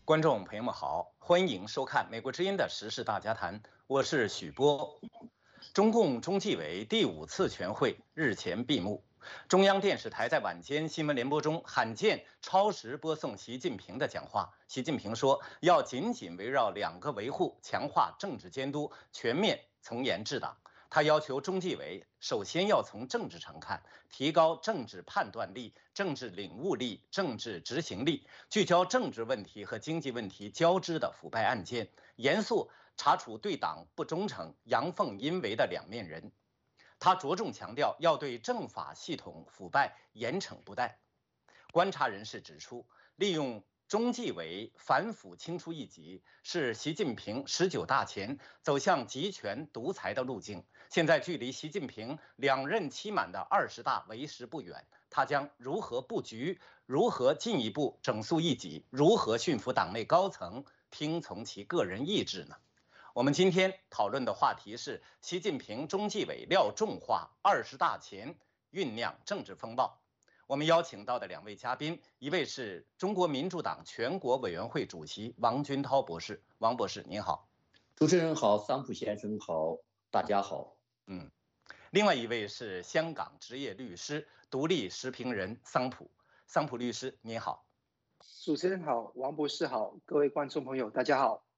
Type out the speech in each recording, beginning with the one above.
观众朋友们好，欢迎收看美国之音的时事大家谈，我是许波。中共中纪委第5次全会日前闭幕，中央电视台在晚间新闻联播中罕见超时播送习近平的讲话。习近平说，要紧紧围绕2个维护，强化政治监督，全面从严治党。他要求中纪委首先要从政治上看，提高政治判断力、政治领悟力、政治执行力，聚焦政治问题和经济问题交织的腐败案件，严肃查处对党不忠诚、阳奉阴违的两面人。他着重强调要对政法系统腐败严惩不贷。观察人士指出，利用中纪委反腐清除异己是习近平19大前走向集权独裁的路径。现在距离习近平2任期满的20大为时不远，他将如何布局，如何进一步整肃异己，如何驯服党内高层，听从其个人意志呢？我们今天讨论的话题是习近平中纪委撂重话，20大前酝酿政治风暴。我们邀请到的2位嘉宾，一位是中国民主党全国委员会主席王军涛博士，王博士您好。 主持人好，桑普先生好，大家好。 另外一位是香港职业律师、独立时评人桑普律师您好。 主持人好，王博士好，各位观众朋友大家好。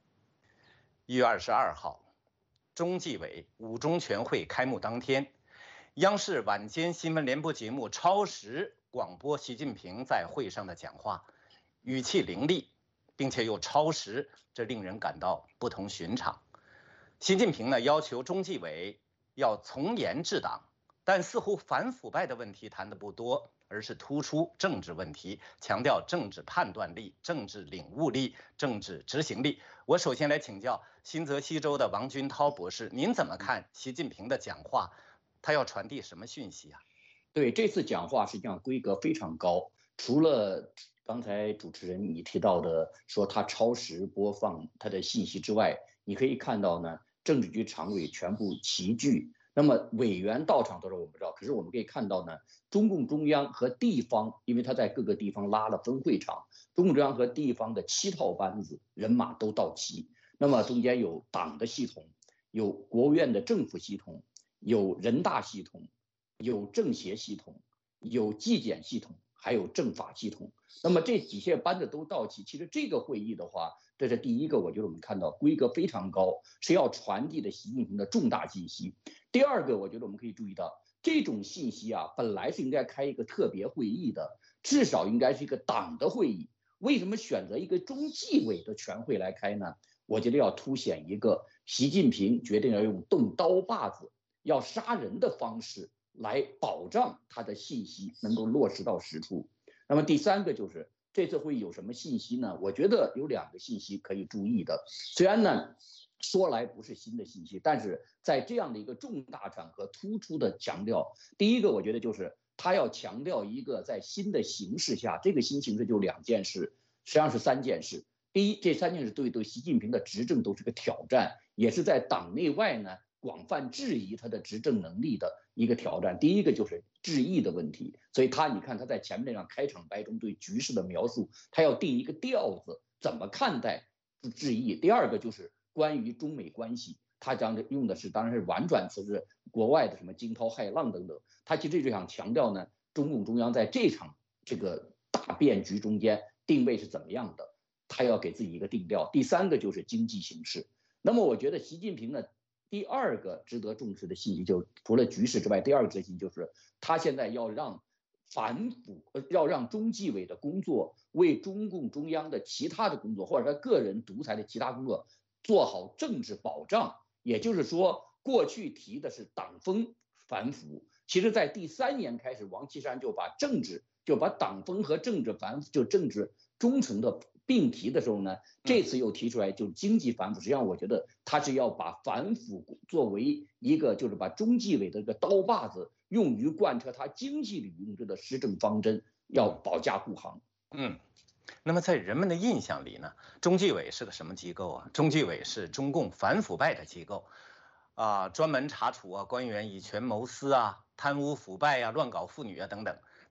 1月22号，中纪委5中全会开幕当天，央视晚间新闻联播节目超时广播习近平在会上的讲话，语气凌厉，并且又超时，这令人感到不同寻常。习近平呢要求中纪委要从严治党，但似乎反腐败的问题谈得不多，而是突出政治问题，强调政治判断力、政治领悟力、政治执行力。我首先来请教新泽西州的王军涛博士，您怎么看习近平的讲话？他要传递什么讯息啊？ 对，这次讲话实际上规格非常高，除了刚才主持人你提到的说他超时播放他的信息之外，你可以看到呢，政治局常委全部齐聚。那么委员到场多少我不知道，可是我们可以看到呢，中共中央和地方，因为他在各个地方拉了分会场，中共中央和地方的7套班子人马都到齐。那么中间有党的系统，有国务院的政府系统，有人大系统，有政协系统，有纪检系统，还有政法系统。那么这几些班子都到齐，其实这个会议的话，这是第一个，我觉得我们看到规格非常高，是要传递的习近平的重大信息。第二个，我觉得我们可以注意到，这种信息啊，本来是应该开一个特别会议的，至少应该是一个党的会议。为什么选择一个中纪委的全会来开呢？我觉得要凸显一个习近平决定要用动刀把子、要杀人的方式来保障他的信息能够落实到实处。那么第三个就是这次会议有什么信息呢？我觉得有2个信息可以注意的。虽然呢说来不是新的信息，但是在这样的一个重大场合突出的强调。第一个我觉得就是他要强调一个在新的形势下，这个新形势就2件事，实际上是3件事。第一，这3件事对习近平的执政都是个挑战，也是在党内外呢广泛质疑他的执政能力的一个挑战。第一个就是质疑的问题，所以你看他在前面那样开场白中对局势的描述，他要定一个调子，怎么看待质疑。第二个就是关于中美关系，他用的是当然是婉转词，是国外的什么惊涛骇浪等等。他其实就想强调呢，中共中央在这场这个大变局中间定位是怎么样的，他要给自己一个定调。第三个就是经济形势。那么我觉得习近平呢，第2个值得重视的信息，就除了局势之外，第2个信息就是他现在要让要让中纪委的工作为中共中央的其他的工作，或者说个人独裁的其他工作做好政治保障。也就是说，过去提的是党风反腐，其实在第3年开始，王岐山就把党风和政治反腐，就政治忠诚的并提的时候呢，这次又提出来就是经济反腐。实际上我觉得他是要把反腐作为一个，就是把中纪委的这个刀把子用于贯彻他经济领域的施政方针，要保驾护航。 那么在人们的印象里呢，中纪委是个什么机构啊？中纪委是中共反腐败的机构专门查处官员以权谋私贪污腐败乱搞妇女等等。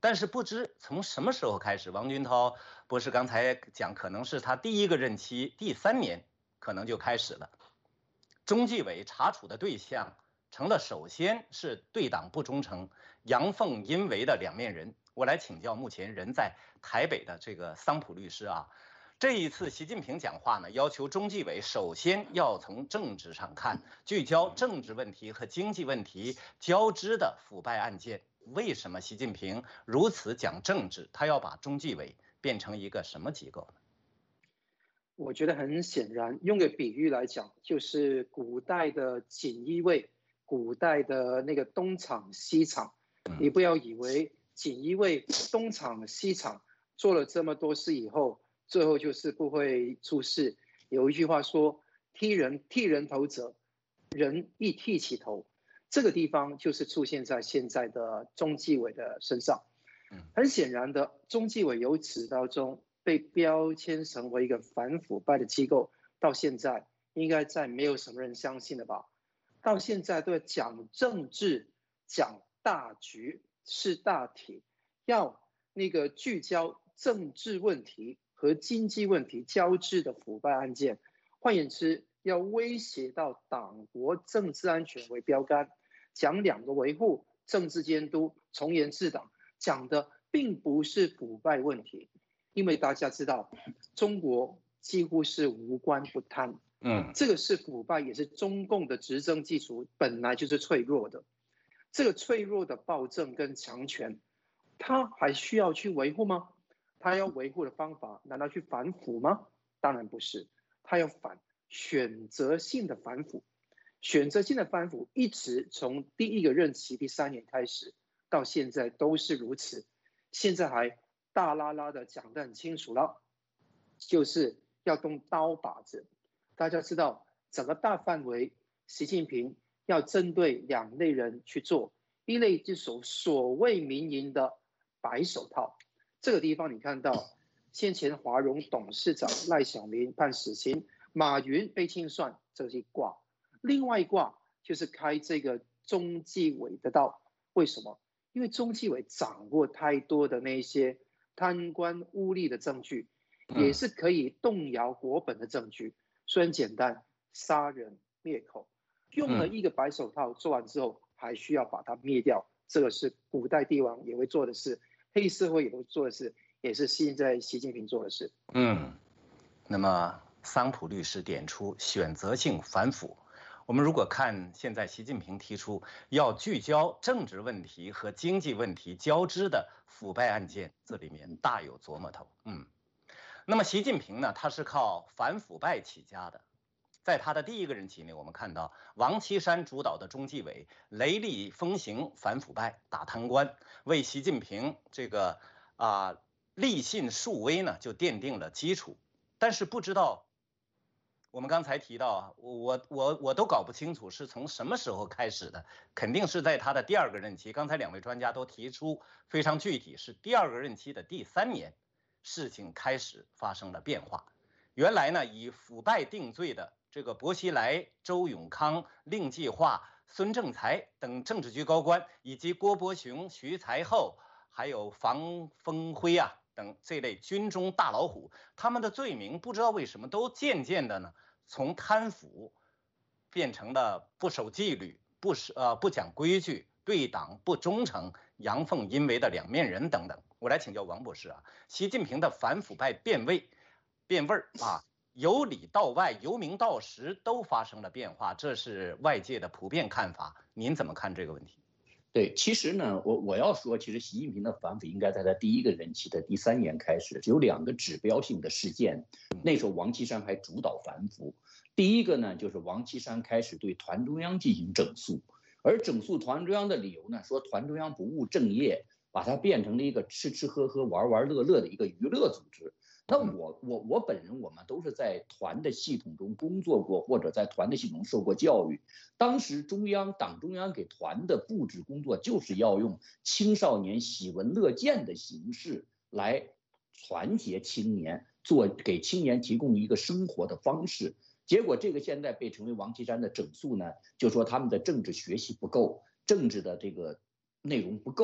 但是不知从什么时候开始，王军涛博士刚才讲，可能是他第一个任期第3年，可能就开始了。中纪委查处的对象成了，首先是对党不忠诚、阳奉阴违的两面人。我来请教目前人在台北的这个桑普律师啊。这一次习近平讲话呢，要求中纪委首先要从政治上看，聚焦政治问题和经济问题交织的腐败案件。为什么习近平如此讲政治？他要把中纪委变成一个什么机构呢？ 我觉得很显然，用个比喻来讲，就是古代的锦衣卫，古代的那个东厂西厂。你不要以为锦衣卫东厂西厂做了这么多事以后，最后就是不会出事。有一句话说：“剃人头者，人亦剃其头。”这个地方就是出现在现在的中纪委的身上。很显然的，中纪委由始到终被标签成为一个反腐败的机构，到现在应该再没有什么人相信了吧？到现在都要讲政治、讲大局、是大体，要那个聚焦政治问题和经济问题交织的腐败案件，换言之，要威胁到党国政治安全为标杆，讲2个维护、政治监督、从严治党，讲的并不是腐败问题。因为大家知道，中国几乎是无官不贪，这个是腐败，也是中共的执政基础本来就是脆弱的。这个脆弱的暴政跟强权，他还需要去维护吗？他要维护的方法，难道去反腐吗？当然不是，他要选择性的反腐。选择性的反腐一直从第1个任期第3年开始，到现在都是如此。现在还大拉拉的讲得很清楚了，就是要动刀把子。大家知道，整个大范围，习近平要针对2类人去做。一类就是所谓民营的白手套，这个地方你看到，先前华融董事长赖小民判死刑，马云被清算，这是一卦。另外一卦就是开这个中纪委的道。为什么？因为中纪委掌握太多的那些贪官污吏的证据，也是可以动摇国本的证据。虽然简单，杀人灭口，用了一个白手套做完之后，还需要把它灭掉。这个是古代帝王也会做的事，黑社会也会做的事，也是现在习近平做的事。 那么桑普律师点出选择性反腐。我们如果看现在习近平提出要聚焦政治问题和经济问题交织的腐败案件，这里面大有琢磨头。那么习近平呢，他是靠反腐败起家的。在他的第1个任期内，我们看到王岐山主导的中纪委雷厉风行反腐败、打贪官，为习近平这个立信树威呢就奠定了基础。但是不知道。我们刚才提到，我都搞不清楚是从什么时候开始的，肯定是在他的第2个任期。刚才2位专家都提出非常具体，是第2个任期的第3年，事情开始发生了变化。原来呢，以腐败定罪的这个薄熙来、周永康、令计划、孙政才等政治局高官，以及郭伯雄、徐才厚，还有房峰辉等这类军中大老虎，他们的罪名不知道为什么都渐渐的呢，从贪腐变成了不守纪律、不讲规矩、对党不忠诚、阳奉阴违的两面人等等。我来请教王博士习近平的反腐败变味由里到外、由明到实都发生了变化，这是外界的普遍看法。您怎么看这个问题？ 对，其实呢，我要说，其实习近平的反腐应该在他第1个任期的第3年开始，有2个指标性的事件。那时候王岐山还主导反腐。第一个呢，就是王岐山开始对团中央进行整肃，而整肃团中央的理由呢，说团中央不务正业，把它变成了一个吃吃喝喝、玩玩乐乐的一个娱乐组织。那我本人，我们都是在团的系统中工作过，或者在团的系统受过教育。当时党中央给团的布置工作，就是要用青少年喜闻乐见的形式来团结青年，给青年提供一个生活的方式。结果这个现在被称为王岐山的整肃呢，就说他们的政治学习不够，政治的这个内容不够。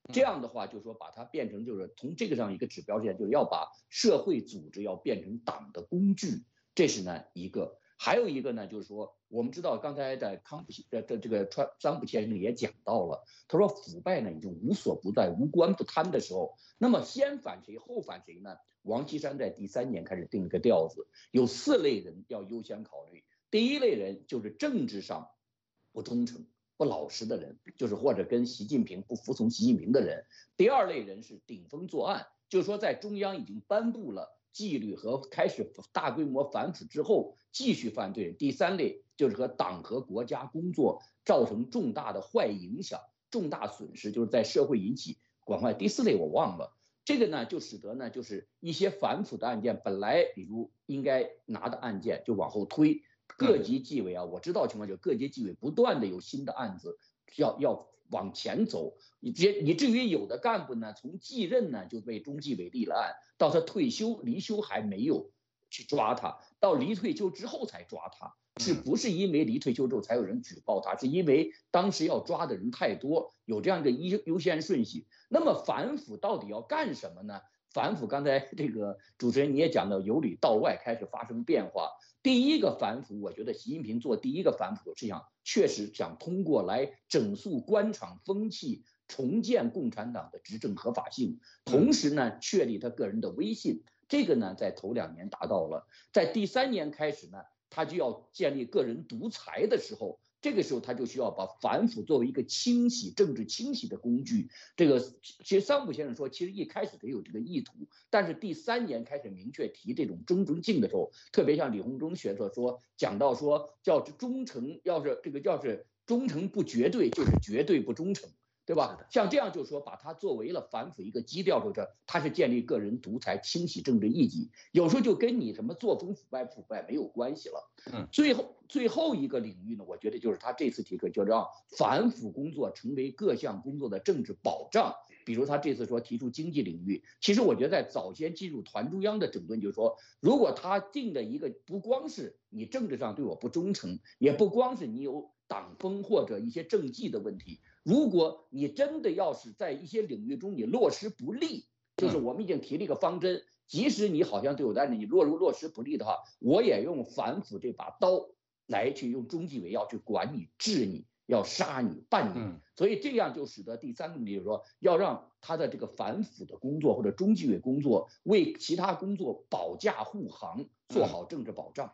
这样的话，就是说把它变成就是从这个上一个指标之下，就是要把社会组织要变成党的工具，这是呢一个。还有一个呢，就是说我们知道刚才在这个桑普先生也讲到了，他说腐败呢已经无所不在、无官不贪的时候，那么先反谁后反谁呢？王岐山在第3年开始定了个调子，有4类人要优先考虑。第一类人就是政治上不忠诚、不老实的人，就是或者跟习近平不服从习近平的人。第2类人是顶风作案，就是说在中央已经颁布了纪律和开始大规模反腐之后继续犯罪。第3类就是和党和国家工作造成重大的坏影响、重大损失，就是在社会引起广泛。第4类我忘了。这个呢，就使得呢，就是一些反腐的案件，本来比如应该拿的案件就往后推。各级纪委啊，我知道情况就是各级纪委不断的有新的案子要往前走，以至于有的干部呢，从继任呢就被中纪委立了案，到他退休离休还没有去抓他，到离退休之后才抓他。是不是因为离退休之后才有人举报他？是因为当时要抓的人太多，有这样的优先顺序。那么反腐到底要干什么呢？反腐刚才这个主持人你也讲到，由里到外开始发生变化。第一个反腐，我觉得习近平做第一个反腐是确实想通过来整肃官场风气，重建共产党的执政合法性，同时呢确立他个人的威信。这个呢在头2年达到了，在第3年开始呢，他就要建立个人独裁的时候，这个时候他就需要把反腐作为一个政治清洗的工具。这个其实桑普先生说，其实一开始他有这个意图，但是第3年开始明确提这种忠诚性的时候，特别像李鸿忠学者说讲到说，叫忠诚，要是忠诚不绝对，就是绝对不忠诚。对吧？像这样就是说，把它作为了反腐一个基调，就是它是建立个人独裁、清洗政治异己，有时候就跟你什么作风腐败没有关系了。最后一个领域呢，我觉得就是他这次提出，就让反腐工作成为各项工作的政治保障。比如他这次说提出经济领域，其实我觉得在早先进入团中央的整顿，就是说，如果他定的一个不光是你政治上对我不忠诚，也不光是你有党风或者一些政绩的问题。如果你真的要是在一些领域中你落实不力，就是我们已经提了一个方针，即使你好像对我的案子你落实不力的话，我也用反腐这把刀来去用中纪委要去管你、治你、要杀你、办你。所以这样就使得第3个问题就是说，要让他的这个反腐的工作或者中纪委工作为其他工作保驾护航，做好政治保障。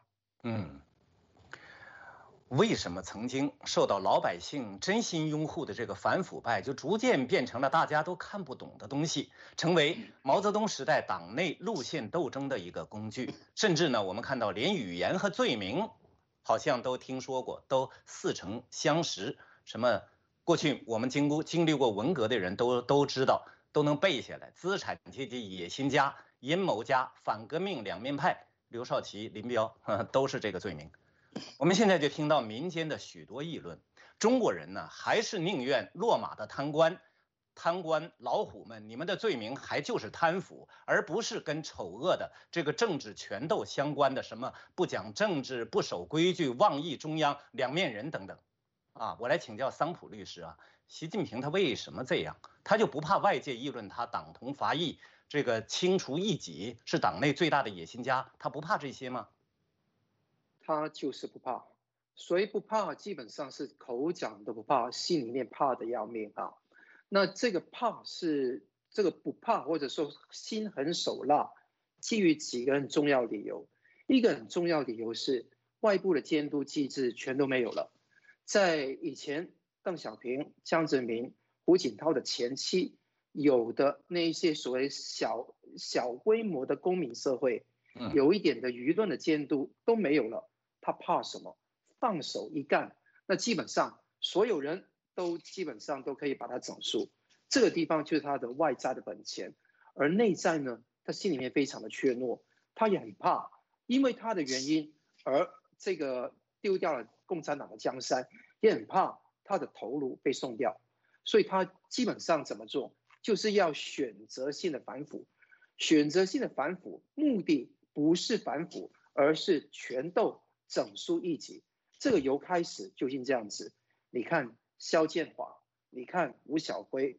为什么曾经受到老百姓真心拥护的这个反腐败，就逐渐变成了大家都看不懂的东西，成为毛泽东时代党内路线斗争的一个工具？甚至呢，我们看到连语言和罪名，好像都听说过，都似曾相识。什么过去我们经历过文革的人都知道，都能背下来。资产阶级野心家、阴谋家、反革命两面派，刘少奇、林彪都是这个罪名。我们现在就听到民间的许多议论，中国人呢还是宁愿落马的贪官老虎们，你们的罪名还就是贪腐，而不是跟丑恶的这个政治权斗相关的什么不讲政治、不守规矩、妄议中央、两面人等等。我来请教桑普律师啊，习近平他为什么这样？他就不怕外界议论他党同伐异，这个清除异己是党内最大的野心家，他不怕这些吗？ 他就是不怕，所以不怕基本上是口讲都不怕，心里面怕的要命啊。那这个怕是这个不怕，或者说心狠手辣，基于几个很重要理由。一个很重要理由是外部的监督机制全都没有了。在以前，邓小平、江泽民、胡锦涛的前期，有的那一些所谓小规模的公民社会，有一点的舆论的监督都没有了。他怕什么？放手一干，那基本上所有人都基本上都可以把他整肃。这个地方就是他的外在的本钱，而内在呢，他心里面非常的怯懦，他也很怕，因为他的原因而这个丢掉了共产党的江山，也很怕他的头颅被送掉，所以他基本上怎么做，就是要选择性的反腐。选择性的反腐目的不是反腐，而是权斗。整肃异己，这个由开始就已经这样子。你看肖建华，你看吴晓辉，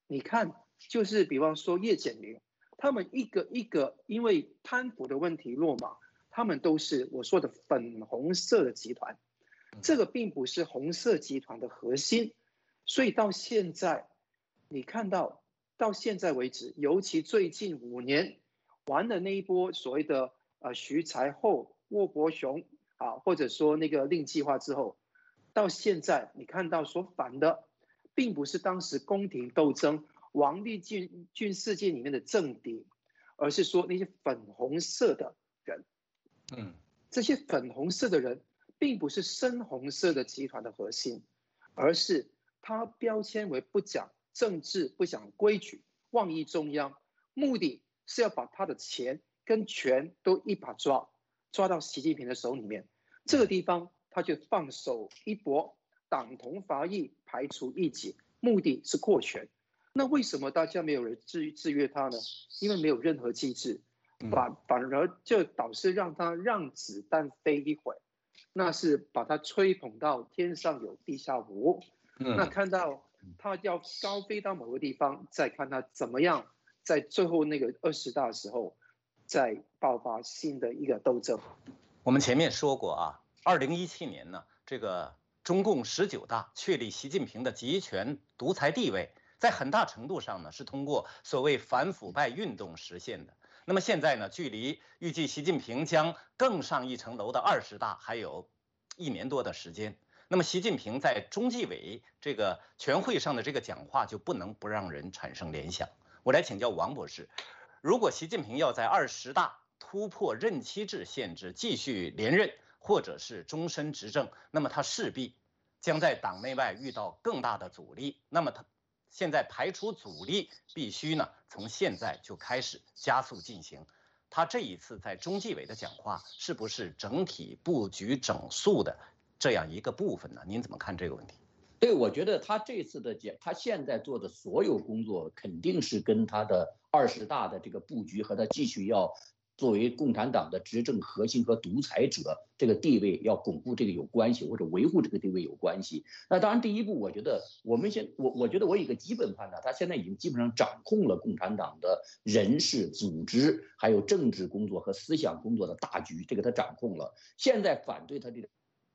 你看，就是比方说叶简明，他们一个一个因为贪腐的问题落马，他们都是我说的粉红色的集团，这个并不是红色集团的核心，所以到现在，你看到现在为止，尤其最近5年玩的那一波所谓的徐才厚、沃伯雄啊，或者说那个令计划之后，到现在你看到所反的，并不是当时宫廷斗争王立军事件里面的政敌，而是说那些粉红色的人。这些粉红色的人，并不是深红色的集团的核心，而是他标签为不讲政治、不讲规矩、妄议中央，目的是要把他的钱跟权都一把抓到习近平的手里面。这个地方他就放手一搏，党同伐异，排除异己，目的是扩权。那为什么大家没有人制约他呢？因为没有任何机制。反而就导致让他让子弹飞一会，那是把他吹捧到天上有地下无。那看到他要高飞到某个地方，再看他怎么样在最后那个20大的时候，再爆发新的一个斗争。 我们前面说过啊，2017年呢，这个中共19大确立习近平的集权独裁地位，在很大程度上呢是通过所谓反腐败运动实现的。那么现在呢，距离预计习近平将更上一层楼的20大还有1年多的时间。那么习近平在中纪委这个全会上的这个讲话就不能不让人产生联想。我来请教王博士，如果习近平要在20大突破任期制限制，继续连任或者是终身执政，那么他势必将在党内外遇到更大的阻力。那么他现在排除阻力必须呢从现在就开始加速进行。他这一次在中纪委的讲话是不是整体布局整肃的这样一个部分呢？您怎么看这个问题？ 对，我觉得他这次的他现在做的所有工作，肯定是跟他的20大的这个布局和他继续要作为共产党的执政核心和独裁者这个地位要巩固这个有关系，或者维护这个地位有关系。那当然，第一步，我觉得我觉得我有一个基本判断，他现在已经基本上掌控了共产党的人事、组织，还有政治工作和思想工作的大局，这个他掌控了。现在反对他这个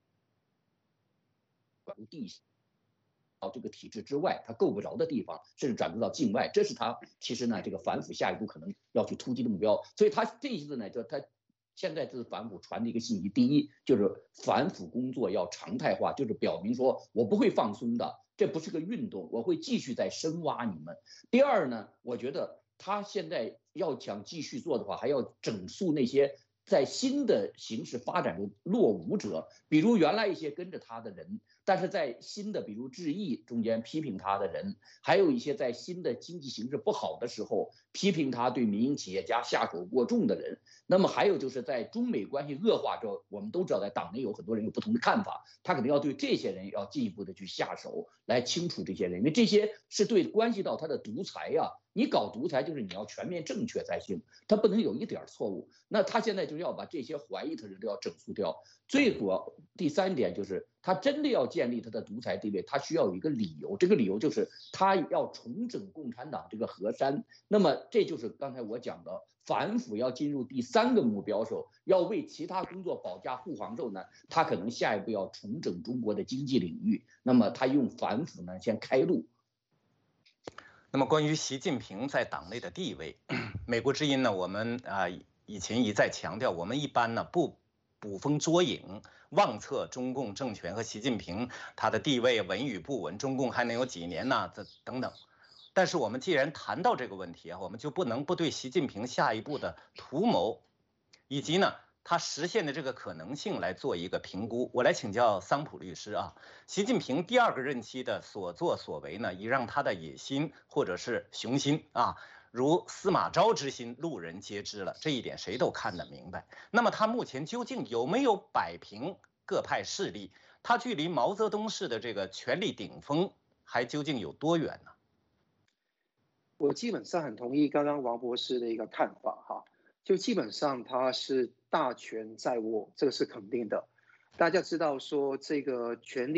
到这个体制之外，他够不着的地方，甚至转入到境外，这是他其实呢这个反腐下一步可能要去突击的目标。所以他这一次呢，就他现在这次反腐传的一个信息，第一就是反腐工作要常态化，就是表明说我不会放松的，这不是个运动，我会继续在深挖你们。第二呢，我觉得他现在要想继续做的话，还要整肃那些在新的形势发展中落伍者，比如原来一些跟着他的人，但是在新的比如智毅中间批评他的人，还有一些在新的经济形势不好的时候批评他对民营企业家下手过重的人。那么还有就是在中美关系恶化之后，我们都知道在党内有很多人有不同的看法，他肯定要对这些人要进一步的去下手来清除这些人，因为这些是对关系到他的独裁呀。你搞独裁就是你要全面正确才行，他不能有一点错误。那他现在就是要把这些怀疑他的人都要整肃掉。最主要第三点就是他真的要建立他的独裁地位，他需要有一个理由，这个理由就是他要重整共产党这个河山。那么这就是刚才我讲的反腐要进入第3个目标时候，要为其他工作保驾护航之后呢，他可能下一步要重整中国的经济领域，那么他用反腐呢先开路。 那么关于习近平在党内的地位，美国之音呢，我们以前一再强调，我们一般呢不捕风捉影，妄测中共政权和习近平他的地位稳与不稳，中共还能有几年呢？这等等。但是我们既然谈到这个问题啊，我们就不能不对习近平下一步的图谋，以及呢他实现的这个可能性来做一个评估。我来请教桑普律师啊，习近平第2个任期的所作所为呢，已让他的野心或者是雄心啊，如司马昭之心，路人皆知了，这一点谁都看得明白。那么他目前究竟有没有摆平各派势力？他距离毛泽东式的这个权力顶峰还究竟有多远呢？ 我基本上很同意刚刚王博士的一个看法哈，就基本上他是大权在握，这个是肯定的。大家知道说这个权力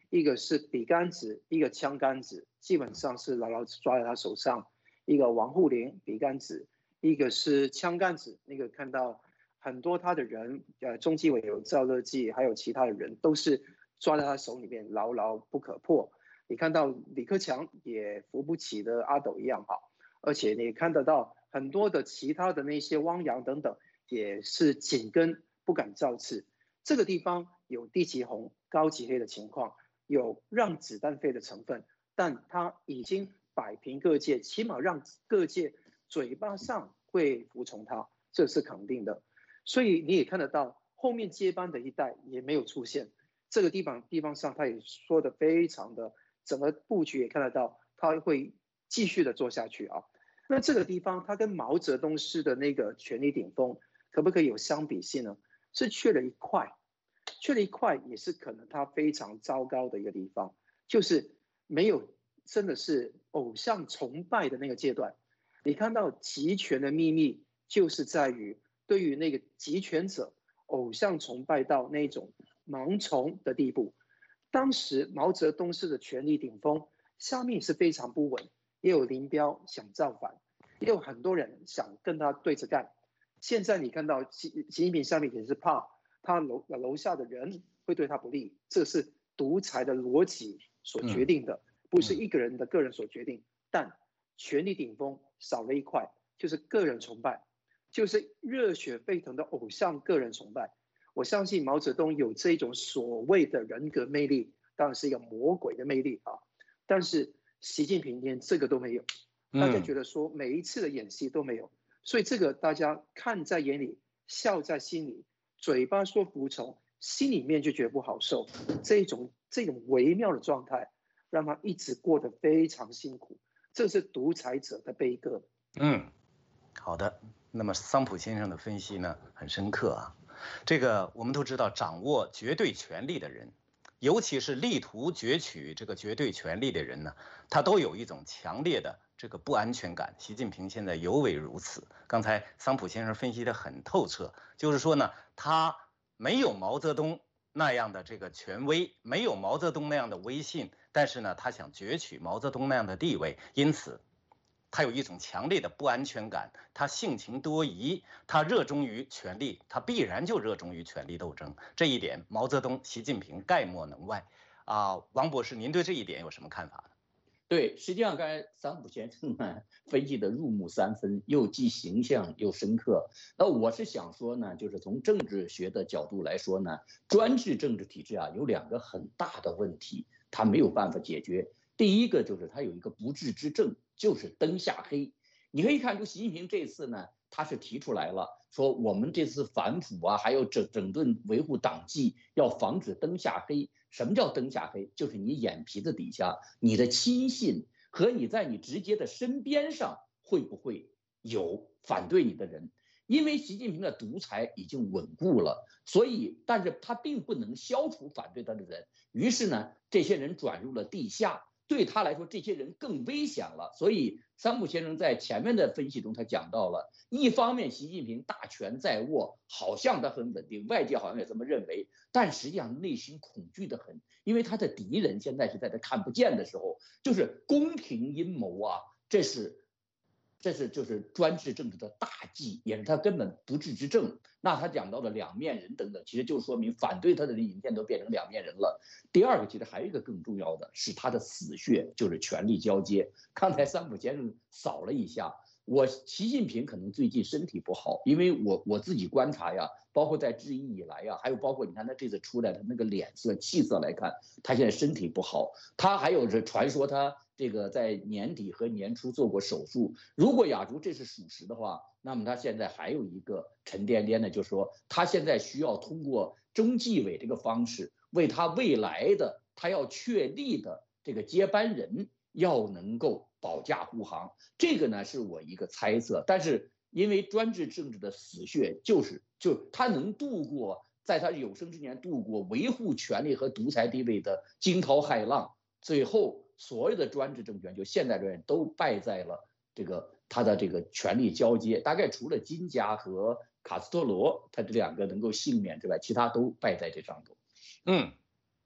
一个是笔杆子，一个枪杆子，基本上是牢牢抓在他手上。一个王沪宁笔杆子，一个是枪杆子，那个看到很多他的人，中纪委有赵乐际，还有其他的人都是抓在他手里面，牢牢不可破。你看到李克强也扶不起的阿斗一样好，而且你看得到很多的其他的那些汪洋等等，也是紧跟不敢造次。这个地方有低级红、高级黑的情况，有让子弹飞的成分，但他已经摆平各界，起码让各界嘴巴上会服从他，这是肯定的。所以你也看得到，后面接班的一代也没有出现。这个地方上，他也说的非常的，整个布局也看得到，他会继续的做下去啊。那这个地方，他跟毛泽东式的那个权力顶峰，可不可以有相比性呢？是缺了一块，也是可能他非常糟糕的一个地方，就是没有。真的是偶像崇拜的那个阶段，你看到集权的秘密就是在于对于那个集权者偶像崇拜到那种盲从的地步。当时毛泽东式的权力顶峰，下面是非常不稳，也有林彪想造反，也有很多人想跟他对着干。现在你看到习近平下面也是怕他楼下的人会对他不利，这是独裁的逻辑所决定的。不是一个人的个人所决定，但权力顶峰少了一块，就是个人崇拜，就是热血沸腾的偶像个人崇拜。我相信毛泽东有这种所谓的人格魅力，当然是一个魔鬼的魅力啊。但是习近平连这个都没有，大家觉得说每一次的演戏都没有，所以这个大家看在眼里，笑在心里，嘴巴说服从，心里面就觉得不好受。这种微妙的状态。让他一直过得非常辛苦，这是独裁者的悲歌。 好的。那么桑普先生的分析呢，很深刻啊。这个我们都知道，掌握绝对权力的人，尤其是力图攫取这个绝对权力的人呢，他都有一种强烈的这个不安全感。习近平现在尤为如此。刚才桑普先生分析得很透彻，就是说呢，他没有毛泽东那样的这个权威，没有毛泽东那样的威信，但是呢，他想攫取毛泽东那样的地位，因此他有一种强烈的不安全感，他性情多疑，他热衷于权力，他必然就热衷于权力斗争。这一点，毛泽东、习近平概莫能外啊。王博士，您对这一点有什么看法呢？ 对，实际上刚才桑普先生呢分析的入木三分，又既形象又深刻。那我是想说呢，就是从政治学的角度来说呢，专制政治体制啊有两个很大的问题，它没有办法解决。第一个就是它有一个不治之症，就是灯下黑。你可以看出习近平这次呢，他是提出来了，说我们这次反腐啊，还有整顿维护党纪，要防止灯下黑。什么叫灯下黑？就是你眼皮子底下，你的亲信和你在你直接的身边上会不会有反对你的人？因为习近平的独裁已经稳固了，所以，但是他并不能消除反对他的人。于是呢，这些人转入了地下。对他来说，这些人更危险了。所以，桑普先生在前面的分析中，他讲到了，一方面，习近平大权在握，好像他很稳定，外界好像也这么认为，但实际上内心恐惧得很，因为他的敌人现在是在他看不见的时候，就是宫廷阴谋啊，这是就是专制政治的大忌，也是他根本不治之症。那他讲到的两面人等等，其实就说明反对他的人一天都变成两面人了。第二个，其实还有一个更重要的是他的死穴，就是权力交接。刚才桑普先生扫了一下，习近平可能最近身体不好，因为我自己观察呀，包括在治疫以来呀，还有包括你看他这次出来的那个脸色气色来看，他现在身体不好。他还有这传说他这个在年底和年初做过手术。如果雅竹这是属实的话，那么他现在还有一个沉甸甸的，就是说他现在需要通过中纪委这个方式，为他未来的他要确立的这个接班人要能够保驾护航。这个呢是我一个猜测，但是因为专制政治的死穴就是他能度过，在他有生之年度过维护权力和独裁地位的惊涛骇浪，最后所有的专制政权，就现代政权都败在了他的这个权力交接。大概除了金家和卡斯特罗，他这两个能够幸免之外，其他都败在这上头。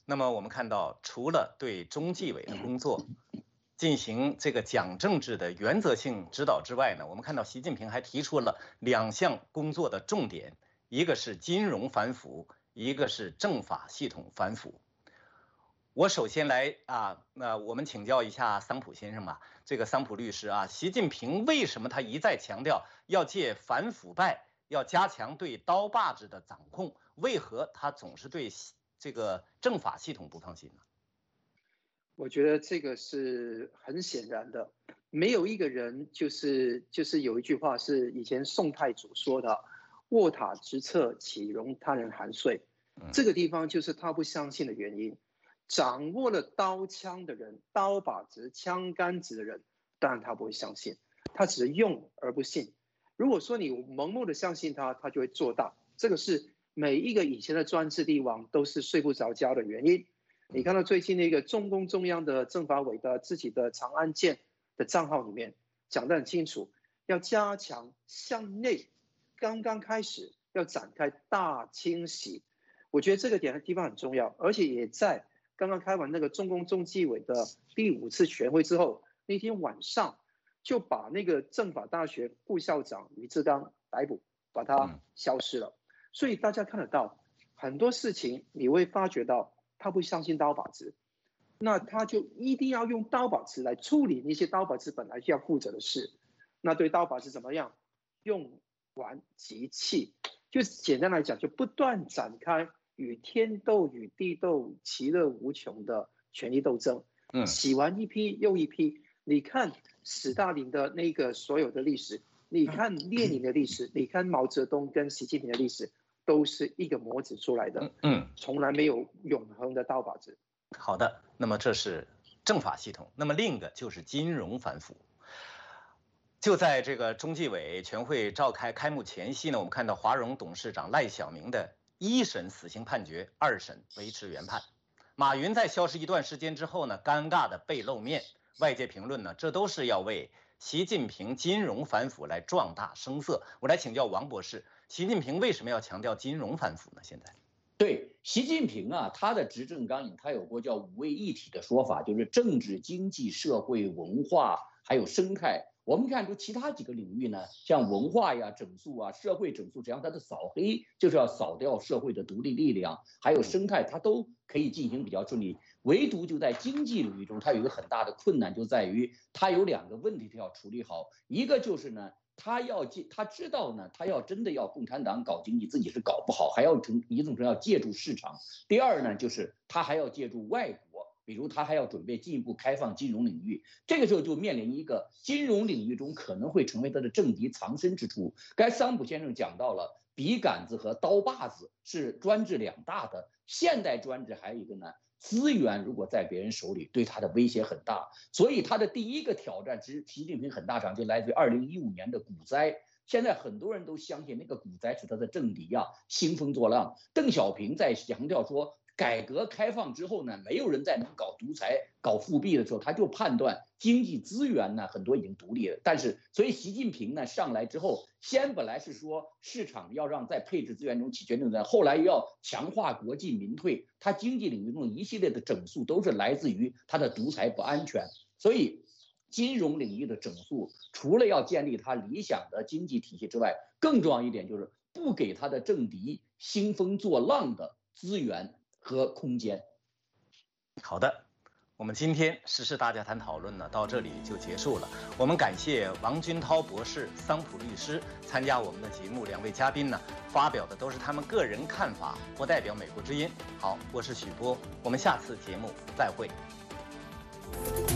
那么我们看到，除了对中纪委的工作进行这个讲政治的原则性指导之外呢，我们看到习近平还提出了2项工作的重点，一个是金融反腐，一个是政法系统反腐。我首先来我们请教一下桑普先生吧，这个桑普律师啊，习近平为什么他一再强调要借反腐败，要加强对刀把子的掌控？为何他总是对这个政法系统不放心呢？ 我觉得这个是很显然的，没有一个人就是有一句话是以前宋太祖说的“卧榻之侧，岂容他人酣睡”，这个地方就是他不相信的原因。掌握了刀枪的人、刀把子、枪杆子的人，当然他不会相信，他只是用而不信。如果说你盲目的相信他，他就会做大。这个是每一个以前的专制帝王都是睡不着觉的原因。你看到最近那个中共中央的政法委的自己的长安舰的账号里面讲得很清楚，要加强向内，刚刚开始要展开大清洗。我觉得这个地方很重要，而且也在刚刚开完那个中共中纪委的第5次全会之后，那天晚上就把那个政法大学副校长于志刚逮捕，把他消失了。所以大家看得到很多事情，你会发觉到他不相信刀把子，那他就一定要用刀把子来处理那些刀把子本来就要负责的事。那对刀把子怎么样？用完即弃，就简单来讲，就不断展开与天斗与地斗其乐无穷的权力斗争。洗完一批又一批。你看史大林的那个所有的历史，你看列宁的历史，你看毛泽东跟习近平的历史，都是一个模子出来的。从来没有永恒的刀把子。 好的，那么这是政法系统，那么另一个就是金融反腐。就在这个中纪委全会召开开幕前夕呢，我们看到华融董事长赖小民的1审死刑判决，2审维持原判。马云在消失一段时间之后呢，尴尬的被露面，外界评论呢，这都是要为习近平金融反腐来壮大声色。我来请教王博士，习近平为什么要强调金融反腐呢？现在， 对习近平啊，他的执政纲领他有过叫5位一体的说法，就是政治、经济、社会、文化还有生态。我们看出其他几个领域呢，像文化呀、整肃啊、社会整肃，实际上它的扫黑就是要扫掉社会的独立力量，还有生态，它都可以进行比较顺利。唯独就在经济领域中，它有一个很大的困难，就在于它有2个问题它要处理好，一个就是呢，他知道呢，他要真的要共产党搞经济，自己是搞不好，还要一种要借助市场。第二呢，就是他还要借助外国。比如他还要准备进一步开放金融领域，这个时候就面临一个金融领域中可能会成为他的政敌藏身之处。该桑普先生讲到了笔杆子和刀把子是专制2大的，现代专制还有一个呢，资源如果在别人手里，对他的威胁很大。所以他的第一个挑战，其实习近平很大场就来自于2015年的股灾。现在很多人都相信那个股灾是他的政敌啊，兴风作浪。邓小平在强调说，改革开放之后呢，没有人再能搞独裁、搞复辟的时候，他就判断经济资源呢很多已经独立了。但是，所以习近平呢上来之后，先本来是说市场要让在配置资源中起决定的，后来又要强化国进民退，他经济领域中一系列的整肃都是来自于他的独裁不安全。所以，金融领域的整肃，除了要建立他理想的经济体系之外，更重要一点就是不给他的政敌兴风作浪的资源和空间。 好的，我们今天时事大家谈讨论呢到这里就结束了。我们感谢王军涛博士、桑普律师参加我们的节目，2位嘉宾呢发表的都是他们个人看法，不代表美国之音。好，我是许波，我们下次节目再会。